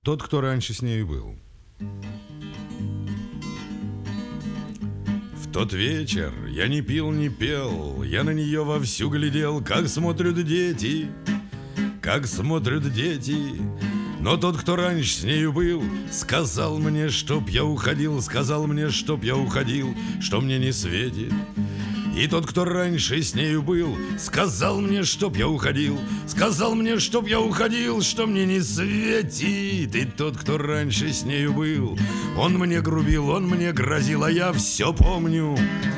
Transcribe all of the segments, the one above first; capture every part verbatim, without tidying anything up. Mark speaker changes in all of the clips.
Speaker 1: тот, кто раньше с нею был. В тот вечер я не пил, не пел, я на нее вовсю глядел, как смотрят дети, как смотрят дети. Но тот, кто раньше с нею был, сказал мне, чтоб я уходил, сказал мне, чтоб я уходил, что мне не светит. И тот, кто раньше с нею был, сказал мне, чтоб я уходил, сказал мне, чтоб я уходил, что мне не светит. И тот, кто раньше с нею был, он мне грубил, он мне грозил, а я все помню.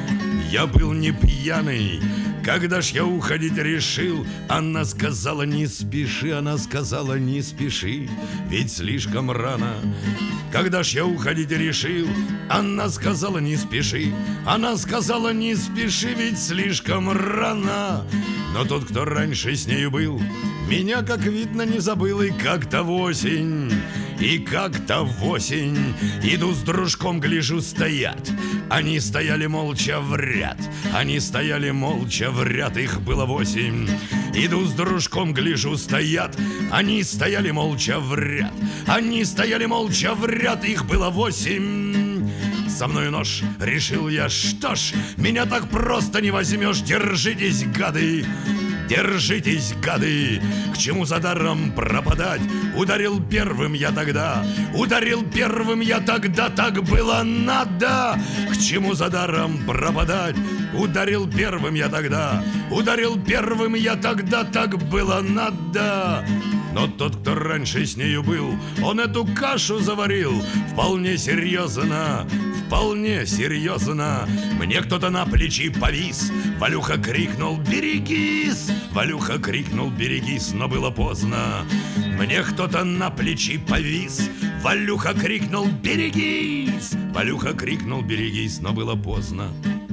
Speaker 1: Я был не пьяный, когда ж я уходить решил. Она сказала, не спеши, она сказала, не спеши, ведь слишком рано. Когда ж я уходить решил, она сказала, не спеши, она сказала, не спеши, ведь слишком рано. Но тот, кто раньше с нею был, меня, как видно, не забыл. И как-то в осень, и как-то в осень иду с дружком, гляжу, стоят. Они стояли молча в ряд, они стояли молча в ряд, их было восемь. Иду с дружком, гляжу, стоят. Они стояли молча в ряд, они стояли молча в ряд, их было восемь. Со мною нож, решил я, что ж, меня так просто не возьмешь. Держитесь, гады, держитесь, гады, к чему за даром пропадать? Ударил первым я тогда, ударил первым я тогда, так было надо. К чему за даром пропадать? Ударил первым я тогда, ударил первым я тогда, так было надо. Но тот, кто раньше с нею был, он эту кашу заварил вполне серьезно, вполне серьезно. Мне кто-то на плечи повис, Валюха крикнул: «Берегись!» Валюха крикнул: «Берегись!» Но было поздно. Мне кто-то на плечи повис, Валюха крикнул: «Берегись!» Валюха крикнул: «Берегись!» Но было поздно.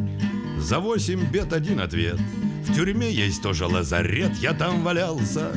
Speaker 1: За восемь бед один ответ: в тюрьме есть тоже лазарет. Я там валялся,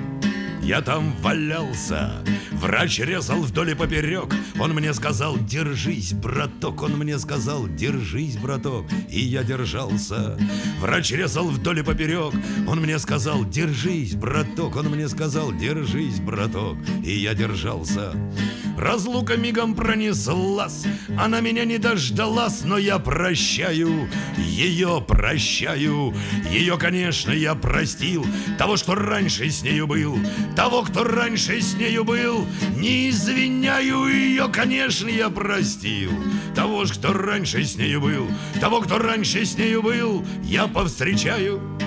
Speaker 1: я там валялся. Врач резал вдоль и поперек. Он мне сказал: держись, браток. Он мне сказал: держись, браток. И я держался. Врач резал вдоль и поперек. Он мне сказал: держись, браток. Он мне сказал: держись, браток. И я держался. Разлука мигом пронеслась, она меня не дождалась, но я прощаю, ее прощаю. Ее, конечно, я простил, того, что раньше с нею был, того, кто раньше с нею был. Не извиняю ее, конечно, я простил, того, кто раньше с нею был, того, кто раньше с нею был, я повстречаю.